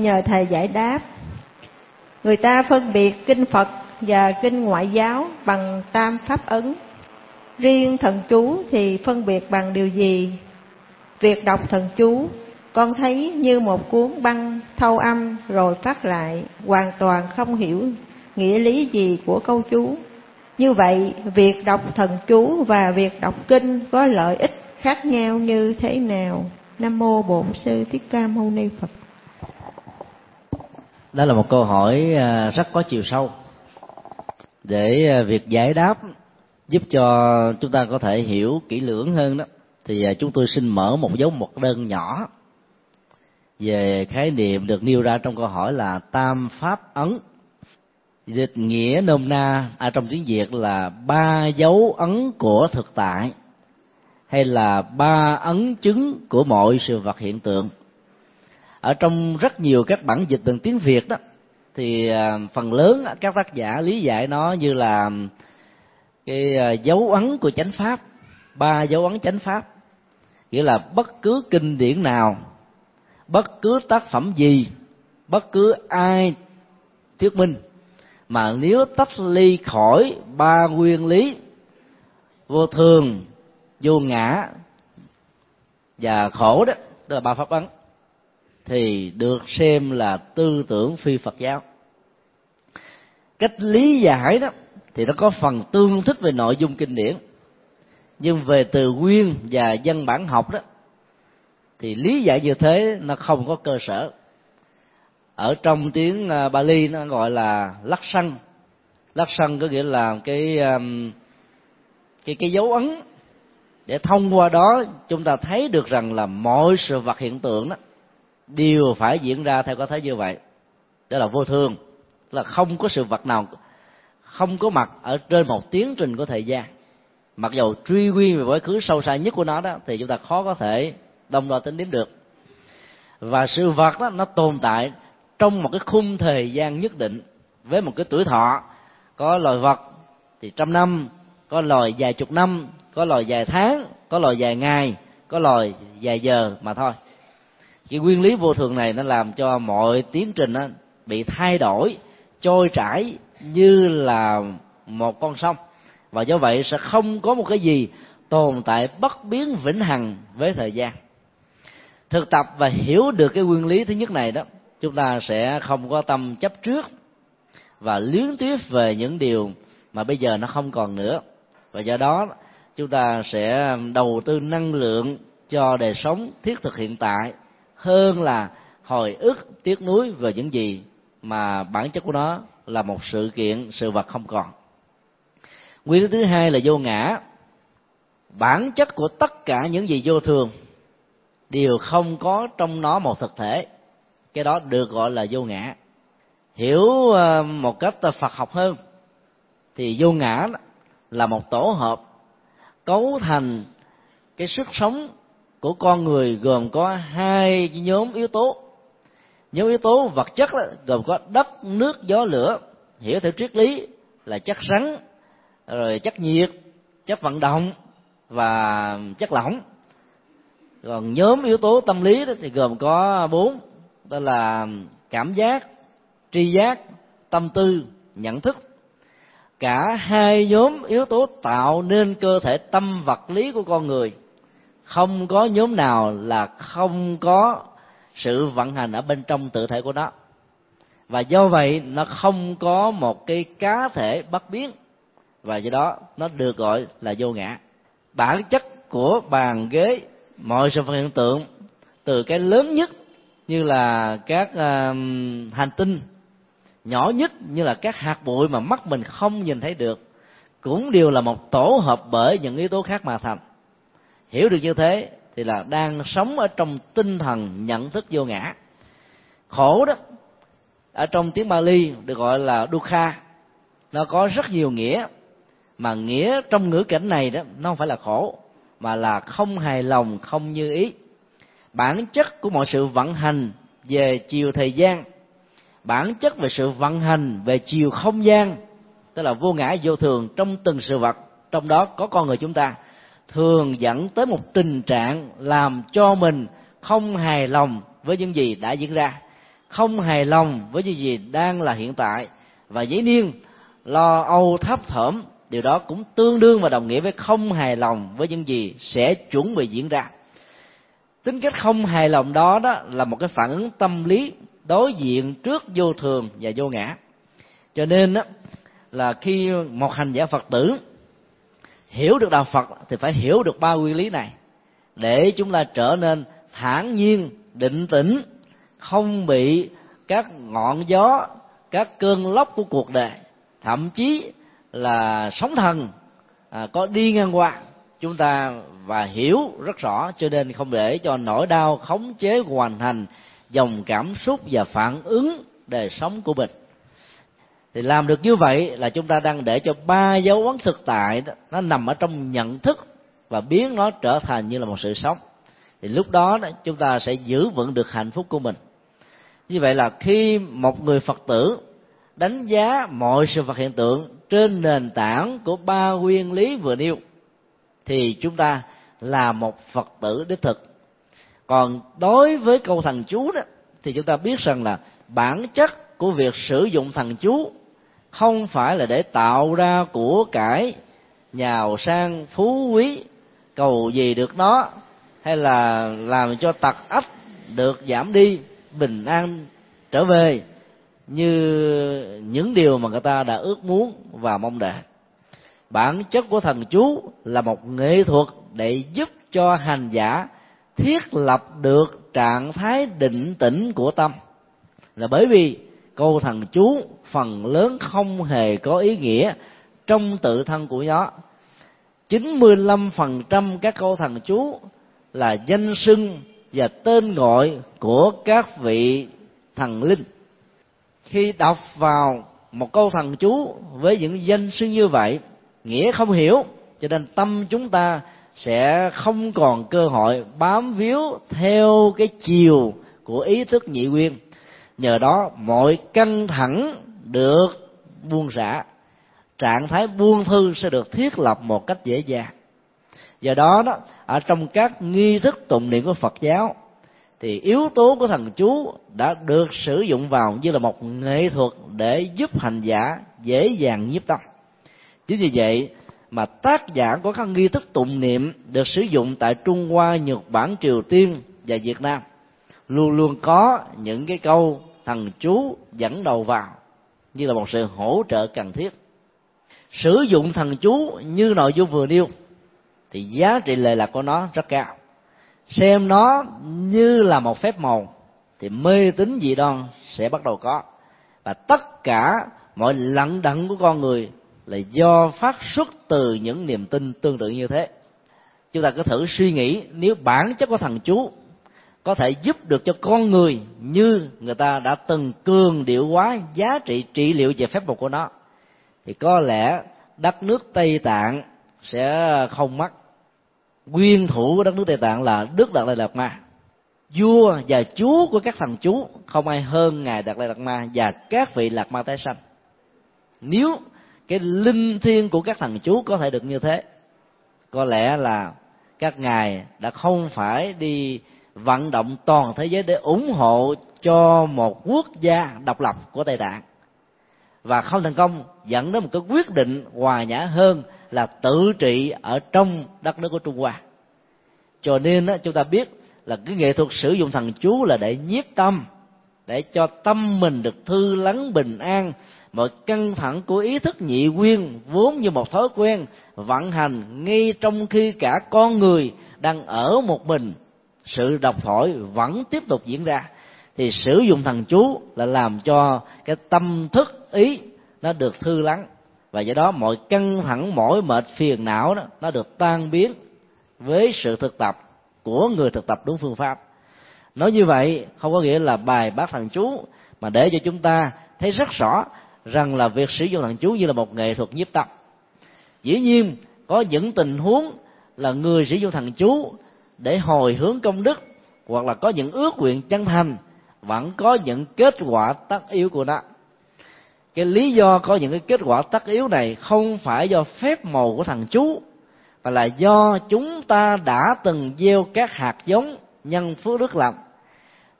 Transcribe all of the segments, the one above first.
Nhờ thầy giải đáp. Người ta phân biệt kinh Phật và kinh ngoại giáo bằng tam pháp ấn. Riêng thần chú thì phân biệt bằng điều gì? Việc đọc thần chú, con thấy như một cuốn băng thâu âm rồi phát lại, hoàn toàn không hiểu nghĩa lý gì của câu chú. Như vậy, việc đọc thần chú và việc đọc kinh có lợi ích khác nhau như thế nào? Nam mô Bổn Sư Thích Ca Mâu Ni Phật. Đó là một câu hỏi rất có chiều sâu. Để việc giải đáp giúp cho chúng ta có thể hiểu kỹ lưỡng hơn đó, thì chúng tôi xin mở một dấu ngoặc đơn nhỏ về khái niệm được nêu ra trong câu hỏi là tam pháp ấn. Dịch nghĩa nôm na trong tiếng Việt là ba dấu ấn của thực tại, hay là ba ấn chứng của mọi sự vật hiện tượng. Ở trong rất nhiều các bản dịch bằng tiếng Việt đó, thì phần lớn các tác giả lý giải nó như là cái dấu ấn của chánh pháp, ba dấu ấn chánh pháp, nghĩa là bất cứ kinh điển nào, bất cứ tác phẩm gì, bất cứ ai thuyết minh mà nếu tách ly khỏi ba nguyên lý vô thường, vô ngã và khổ đó, tức là ba pháp ấn, thì được xem là tư tưởng phi Phật giáo. Cách lý giải đó thì nó có phần tương thích về nội dung kinh điển, nhưng về từ nguyên và văn bản học đó thì lý giải như thế nó không có cơ sở. Ở trong tiếng Bali nó gọi là lắc sân. Lắc sân có nghĩa là cái dấu ấn để thông qua đó chúng ta thấy được rằng là mọi sự vật hiện tượng đó đều phải diễn ra theo cái thế như vậy. Đó là vô thường, là không có sự vật nào không có mặt ở trên một tiến trình của thời gian. Mặc dầu truy nguyên về quá khứ sâu xa nhất của nó đó thì chúng ta khó có thể đong đo tính đếm được. Và sự vật đó nó tồn tại trong một cái khung thời gian nhất định với một cái tuổi thọ. Có loài vật thì trăm năm, có loài vài chục năm, có loài vài tháng, có loài vài ngày, có loài vài giờ mà thôi. Cái nguyên lý vô thường này nó làm cho mọi tiến trình nó bị thay đổi, trôi chảy như là một con sông, và do vậy sẽ không có một cái gì tồn tại bất biến vĩnh hằng với thời gian. Thực tập và hiểu được cái nguyên lý thứ nhất này đó, chúng ta sẽ không có tâm chấp trước và luyến tiếc về những điều mà bây giờ nó không còn nữa, và do đó chúng ta sẽ đầu tư năng lượng cho đời sống thiết thực hiện tại hơn là hồi ức tiếc nuối về những gì mà bản chất của nó là một sự kiện, sự vật không còn. Nguyên lý thứ hai là vô ngã. Bản chất của tất cả những gì vô thường đều không có trong nó một thực thể, cái đó được gọi là vô ngã. Hiểu một cách Phật học hơn thì vô ngã là một tổ hợp cấu thành cái sức sống của con người, gồm có hai nhóm yếu tố. Nhóm yếu tố vật chất gồm có đất, nước, gió, lửa, hiểu theo triết lý là chất rắn, rồi chất nhiệt, chất vận động và chất lỏng. Còn nhóm yếu tố tâm lý thì gồm có 4, đó là cảm giác, tri giác, tâm tư, nhận thức. Cả hai nhóm yếu tố tạo nên cơ thể tâm vật lý của con người. Không có nhóm nào là không có sự vận hành ở bên trong tự thể của nó, và do vậy nó không có một cái cá thể bất biến, và do đó nó được gọi là vô ngã. Bản chất của bàn ghế, mọi sự vật hiện tượng, từ cái lớn nhất như là các hành tinh, nhỏ nhất như là các hạt bụi mà mắt mình không nhìn thấy được, cũng đều là một tổ hợp bởi những yếu tố khác mà thành. Hiểu được như thế thì là đang sống ở trong tinh thần nhận thức vô ngã. Khổ đó ở trong tiếng Bali được gọi là dukkha, nó có rất nhiều nghĩa, mà nghĩa trong ngữ cảnh này đó nó không phải là khổ, mà là không hài lòng, không như ý. Bản chất của mọi sự vận hành về chiều thời gian, bản chất về sự vận hành về chiều không gian, tức là vô ngã vô thường trong từng sự vật, trong đó có con người chúng ta, thường dẫn tới một tình trạng làm cho mình không hài lòng với những gì đã diễn ra, không hài lòng với những gì đang là hiện tại và dĩ nhiên lo âu thấp thỏm, điều đó cũng tương đương và đồng nghĩa với không hài lòng với những gì sẽ chuẩn bị diễn ra. Tính cách không hài lòng đó là một cái phản ứng tâm lý đối diện trước vô thường và vô ngã. Cho nên là khi một hành giả Phật tử hiểu được đạo Phật thì phải hiểu được ba nguyên lý này, để chúng ta trở nên thản nhiên, định tĩnh, không bị các ngọn gió, các cơn lốc của cuộc đời, thậm chí là sóng thần có đi ngang qua chúng ta và hiểu rất rõ, cho nên không để cho nỗi đau khống chế hoàn thành dòng cảm xúc và phản ứng đời sống của mình. Thì làm được như vậy là chúng ta đang để cho ba dấu ấn thực tại nó nằm ở trong nhận thức và biến nó trở thành như là một sự sống. Thì lúc đó chúng ta sẽ giữ vững được hạnh phúc của mình. Như vậy là khi một người Phật tử đánh giá mọi sự vật hiện tượng trên nền tảng của ba nguyên lý vừa nêu thì chúng ta là một Phật tử đích thực. Còn đối với câu thần chú đó thì chúng ta biết rằng là bản chất của việc sử dụng thần chú không phải là để tạo ra của cải, giàu sang phú quý, cầu gì được nó, hay là làm cho tật ách được giảm đi, bình an trở về như những điều mà người ta đã ước muốn và mong đợi. Bản chất của thần chú là một nghệ thuật để giúp cho hành giả thiết lập được trạng thái định tĩnh của tâm. Là bởi vì câu thần chú phần lớn không hề có ý nghĩa trong tự thân của nó. 95% các câu thần chú là danh xưng và tên gọi của các vị thần linh. Khi đọc vào một câu thần chú với những danh xưng như vậy, nghĩa không hiểu, cho nên tâm chúng ta sẽ không còn cơ hội bám víu theo cái chiều của ý thức nhị nguyên. Nhờ đó mọi căng thẳng được buông xả, trạng thái buông thư sẽ được thiết lập một cách dễ dàng. Do đó ở trong các nghi thức tụng niệm của Phật giáo thì yếu tố của thần chú đã được sử dụng vào như là một nghệ thuật để giúp hành giả dễ dàng nhiếp tâm. Chính vì vậy mà tác giả của các nghi thức tụng niệm được sử dụng tại Trung Hoa, Nhật Bản, Triều Tiên và Việt Nam luôn luôn có những cái câu thần chú dẫn đầu vào như là một sự hỗ trợ cần thiết. Sử dụng thần chú như nội dung vừa nêu thì giá trị lệ lạc của nó rất cao. Xem nó như là một phép màu thì mê tín dị đoan sẽ bắt đầu có. Và tất cả mọi lận đận của con người là do phát xuất từ những niềm tin tương tự như thế. Chúng ta cứ thử suy nghĩ, nếu bản chất của thần chú có thể giúp được cho con người như người ta đã từng cường điệu hóa giá trị trị liệu về phép màu của nó, thì có lẽ đất nước Tây Tạng sẽ không mất. Nguyên thủ của đất nước Tây Tạng là Đức Đạt Lai Lạt Ma. Vua và chúa của các thần chú không ai hơn ngài Đạt Lai Lạt Ma và các vị Lạt Ma tái sanh. Nếu cái linh thiêng của các thần chú có thể được như thế, có lẽ là các ngài đã không phải đi vận động toàn thế giới để ủng hộ cho một quốc gia độc lập của Tây Tạng, và không thành công, dẫn đến một cái quyết định hòa nhã hơn là tự trị ở trong đất nước của Trung Hoa. Cho nên chúng ta biết là cái nghệ thuật sử dụng thần chú là để nhiếp tâm, để cho tâm mình được thư lắng bình an. Mọi căng thẳng của ý thức nhị nguyên vốn như một thói quen vận hành ngay trong khi cả con người đang ở một mình, sự độc thoại vẫn tiếp tục diễn ra, thì sử dụng thần chú là làm cho cái tâm thức ý nó được thư lắng, và do đó mọi căng thẳng mỏi mệt phiền não đó nó được tan biến với sự thực tập của người thực tập đúng phương pháp. Nói như vậy không có nghĩa là bài bác thần chú, mà để cho chúng ta thấy rất rõ rằng là việc sử dụng thần chú như là một nghệ thuật nhiếp tâm. Dĩ nhiên có những tình huống là người sử dụng thần chú để hồi hướng công đức, hoặc là có những ước nguyện chân thành, vẫn có những kết quả tất yếu của nó. Cái lý do có những cái kết quả tất yếu này không phải do phép màu của thần chú, mà là do chúng ta đã từng gieo các hạt giống nhân phước đức lành.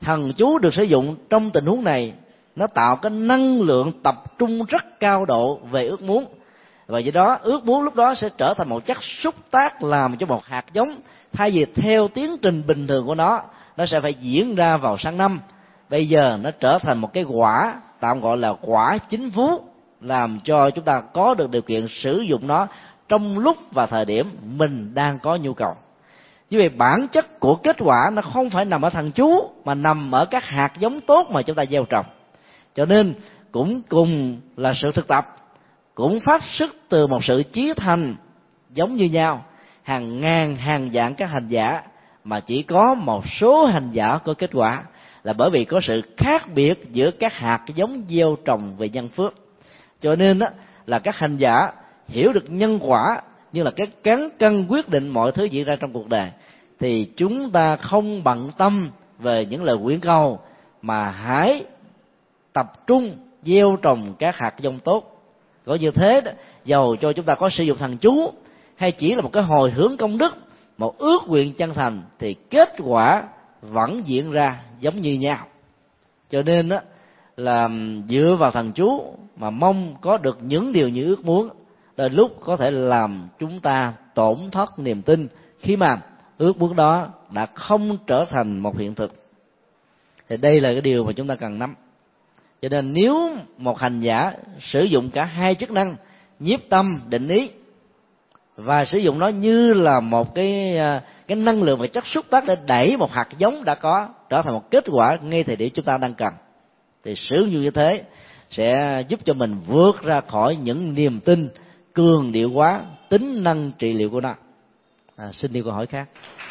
Thần chú được sử dụng trong tình huống này nó tạo cái năng lượng tập trung rất cao độ về ước muốn, và do đó ước muốn lúc đó sẽ trở thành một chất xúc tác làm cho một hạt giống, thay vì theo tiến trình bình thường của nó sẽ phải diễn ra vào sang năm, bây giờ nó trở thành một cái quả, tạm gọi là quả chính phú, làm cho chúng ta có được điều kiện sử dụng nó trong lúc và thời điểm mình đang có nhu cầu. Như vậy bản chất của kết quả nó không phải nằm ở thần chú, mà nằm ở các hạt giống tốt mà chúng ta gieo trồng. Cho nên cũng cùng là sự thực tập, cũng phát xuất từ một sự chí thành giống như nhau, hàng ngàn hàng vạn các hành giả, mà chỉ có một số hành giả có kết quả, là bởi vì có sự khác biệt giữa các hạt giống gieo trồng về nhân phước. Cho nên là các hành giả hiểu được nhân quả như là cái cán cân quyết định mọi thứ diễn ra trong cuộc đời, thì chúng ta không bận tâm về những lời quyển câu, mà hãy tập trung gieo trồng các hạt giống tốt. Có như thế, dầu cho chúng ta có sử dụng thần chú hay chỉ là một cái hồi hướng công đức, một ước nguyện chân thành, thì kết quả vẫn diễn ra giống như nhau. Cho nên là dựa vào thần chú mà mong có được những điều như ước muốn, đôi lúc có thể làm chúng ta tổn thất niềm tin khi mà ước muốn đó đã không trở thành một hiện thực. Thì đây là cái điều mà chúng ta cần nắm. Cho nên nếu một hành giả sử dụng cả hai chức năng nhiếp tâm, định ý, và sử dụng nó như là một cái năng lượng và chất xúc tác để đẩy một hạt giống đã có trở thành một kết quả ngay thời điểm chúng ta đang cần, thì sử dụng như thế sẽ giúp cho mình vượt ra khỏi những niềm tin cường điệu quá tính năng trị liệu của nó. Xin đi câu hỏi khác.